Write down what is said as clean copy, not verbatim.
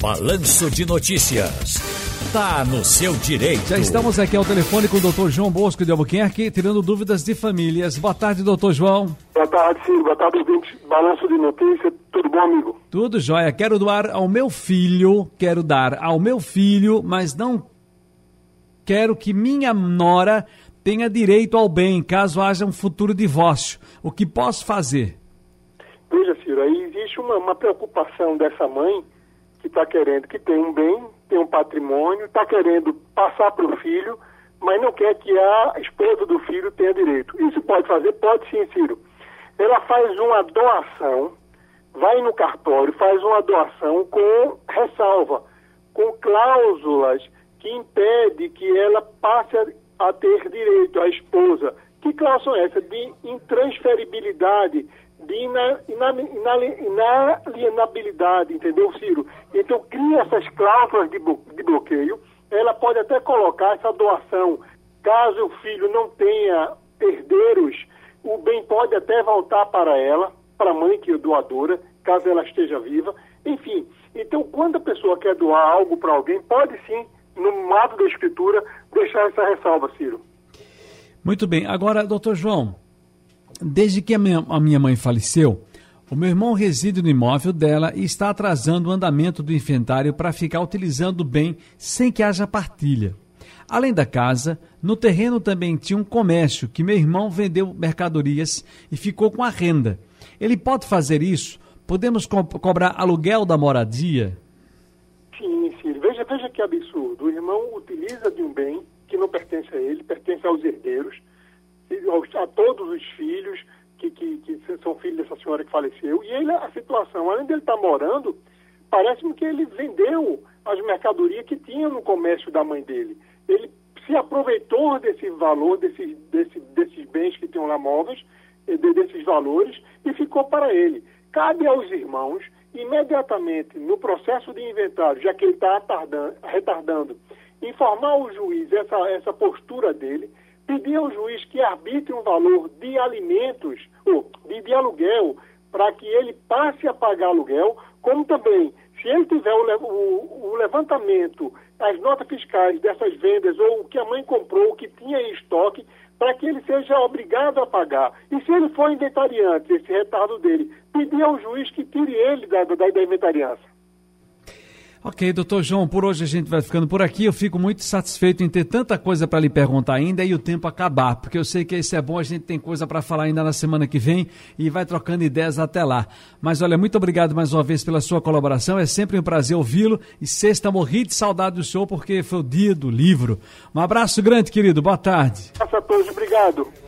Balanço de Notícias. Tá no seu direito. Já estamos aqui ao telefone com o Dr. João Bosco de Albuquerque, tirando dúvidas de famílias. Boa tarde, doutor João. Boa tarde, Ciro. Boa tarde, ouvinte. Balanço de Notícias. Tudo bom, amigo? Tudo jóia. Quero dar ao meu filho, mas não quero que minha nora tenha direito ao bem, caso haja um futuro divórcio. O que posso fazer? Veja, Ciro, aí existe uma preocupação dessa mãe que está querendo que tenha um bem, tem um patrimônio, está querendo passar para o filho, mas não quer que a esposa do filho tenha direito. Isso pode fazer? Pode sim, Ciro. Ela faz uma doação, vai no cartório, faz uma doação com ressalva, com cláusulas que impede que ela passe a ter direito, a esposa. Que cláusula são essas? De intransferibilidade, de inalienabilidade, entendeu, Ciro? Então, cria essas cláusulas de bloqueio. Ela pode até colocar essa doação. Caso o filho não tenha herdeiros, o bem pode até voltar para ela, para a mãe que é doadora, caso ela esteja viva. Enfim, então, quando a pessoa quer doar algo para alguém, pode sim, no ato da escritura, deixar essa ressalva, Ciro. Muito bem. Agora, doutor João, desde que a minha mãe faleceu, o meu irmão reside no imóvel dela e está atrasando o andamento do inventário para ficar utilizando o bem sem que haja partilha. Além da casa, no terreno também tinha um comércio que meu irmão vendeu mercadorias e ficou com a renda. Ele pode fazer isso? Podemos cobrar aluguel da moradia? Sim, Ciro. Veja que absurdo. O irmão utiliza de um bem que não pertence a ele, pertence aos herdeiros, a todos os filhos que são filhos dessa senhora que faleceu. E ele, a situação, além dele estar morando, parece-me que ele vendeu as mercadorias que tinha no comércio da mãe dele. Ele se aproveitou desse valor, desses bens que tinham lá móveis, desses valores, e ficou para ele. Cabe aos irmãos, imediatamente, no processo de inventário, já que ele está retardando, informar o juiz essa postura dele, pedir ao juiz que arbitre um valor de alimentos, ou de aluguel, para que ele passe a pagar aluguel, como também, se ele tiver o levantamento, as notas fiscais dessas vendas, ou o que a mãe comprou, o que tinha em estoque, para que ele seja obrigado a pagar. E se ele for inventariante, esse retardo dele, pedir ao juiz que tire ele da inventariança. Ok, doutor João, por hoje a gente vai ficando por aqui. Eu fico muito satisfeito em ter tanta coisa para lhe perguntar ainda e o tempo acabar, porque eu sei que isso é bom, a gente tem coisa para falar ainda na semana que vem e vai trocando ideias até lá. Mas olha, muito obrigado mais uma vez pela sua colaboração, é sempre um prazer ouvi-lo e sexta morri de saudade do senhor porque foi o dia do livro. Um abraço grande, querido, boa tarde. Um abraço a todos, obrigado.